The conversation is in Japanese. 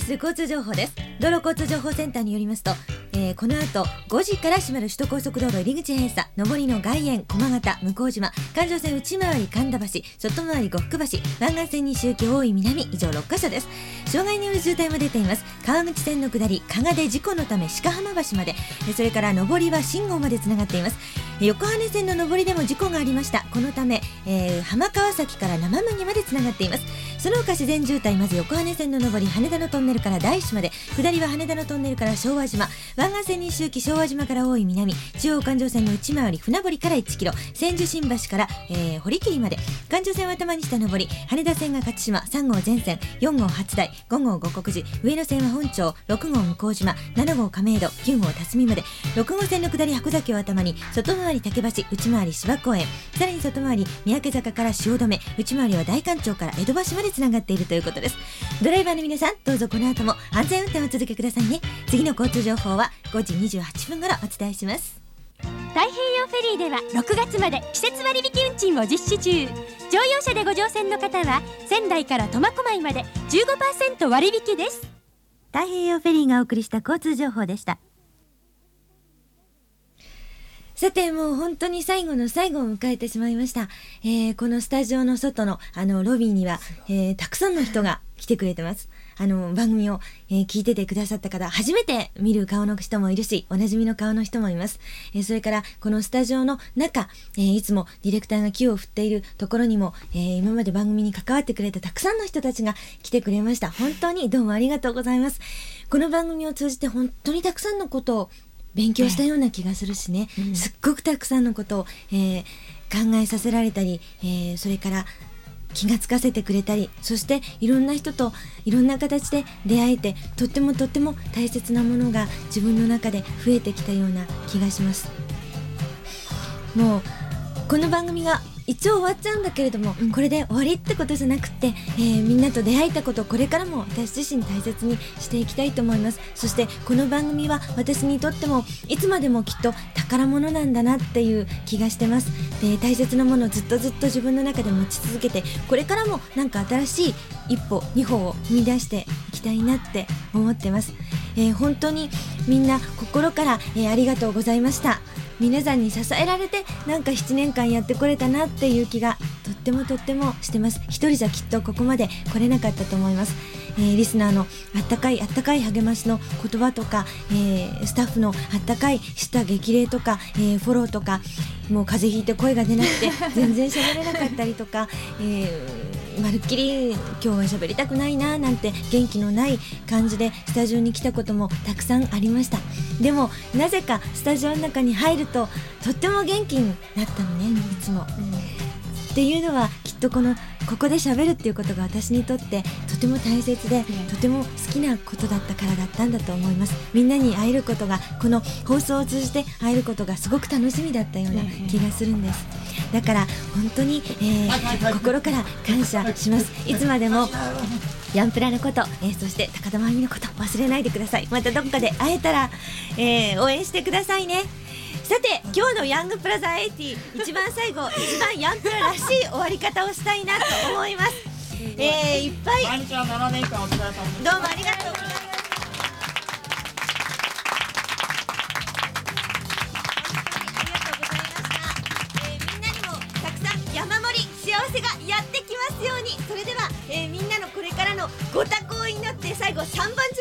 ス交通情報です。道路交通情報センターによりますと、この後5時から閉まる首都高速道路入り口閉鎖、上りの外苑駒形向島、環状線内回り神田橋、外回り呉服橋、湾岸線西行き大井南、以上6カ所です。障害による渋滞も出ています。川口線の下り加賀で事故のため鹿浜橋まで、それから上りは信号までつながっています。横羽線の上りでも事故がありました。このため、浜川崎から生麦までつながっています。その他自然渋滞、まず横羽線の上り羽田のトンネルから大師まで、下りは羽田のトンネルから昭和島、湾岸線西行き昭和島から大井南、中央環状線の内回り船堀から1キロ、千住新橋から、堀切まで、環状線は頭にした上り羽田線が勝島、3号全線、4号初台、5号五国寺、上野線は本町、6号向島、7号亀戸、9号辰巳まで、6号線の下り箱崎を頭に外回り竹橋、内回り芝公園、さらに外回り三宅坂から汐留、内回りは大環町から江戸橋までつながっているということです。ドライバーの皆さん、どうぞこの後も安全運転をお続けくださいね。次の交通情報は5時28分頃お伝えします。 太平洋フェリーでは6月まで季節割引運賃を実施中。乗用車でご乗船の方は仙台から苫小牧まで 15% 割引です。 太平洋フェリーがお送りした交通情報でした。さて、もう本当に最後の最後を迎えてしまいました。このスタジオの外のロビーには、たくさんの人が来てくれてます。番組を、聞いててくださった方、初めて見る顔の人もいるし、おなじみの顔の人もいます。それからこのスタジオの中、いつもディレクターが気を振っているところにも、今まで番組に関わってくれたたくさんの人たちが来てくれました。本当にどうもありがとうございます。この番組を通じて本当にたくさんのことを勉強したような気がするしね、すっごくたくさんのことを、考えさせられたり、それから気がつかせてくれたり、そしていろんな人といろんな形で出会えて、とっても大切なものが自分の中で増えてきたような気がします。もうこの番組が一応終わっちゃうんだけれども、これで終わりってことじゃなくて、みんなと出会えたことをこれからも私自身大切にしていきたいと思います。そしてこの番組は私にとってもいつまでもきっと宝物なんだなっていう気がしてます。で、大切なものをずっと自分の中で持ち続けて、これからもなんか新しい一歩二歩を踏み出していきたいなって思ってます。本当にみんな心から、ありがとうございました。皆さんに支えられてなんか7年間やってこれたなっていう気がとってもしてます。一人じゃきっとここまで来れなかったと思います。リスナーのあったかい励ましの言葉とか、スタッフのあったかいした激励とか、フォローとか、もう風邪ひいて声が出なくて全然喋れなかったりとか、まるっきり今日は喋りたくないななんて元気のない感じでスタジオに来たこともたくさんありました。でもなぜかスタジオの中に入るととっても元気になったのね、いつも、っていうのはきっとここで喋るっていうことが私にとってとても大切で、とても好きなことだったからだったんだと思います。みんなに会えることが、この放送を通じて会えることがすごく楽しみだったような気がするんです。だから本当に、心から感謝します。いつまでもヤンプラのこと、そして高田真由美のこと忘れないでください。またどっかで会えたら、応援してくださいね。さて、今日のヤングプラザ80、一番最後、一番ヤンプラらしい終わり方をしたいなと思います。いっぱい毎日は7年間お疲れ様でした。 どうもありがとうございます。みんなにもたくさん山盛り幸せがやってきますように。それでは、みんなのこれからのご多幸を祈って最後3番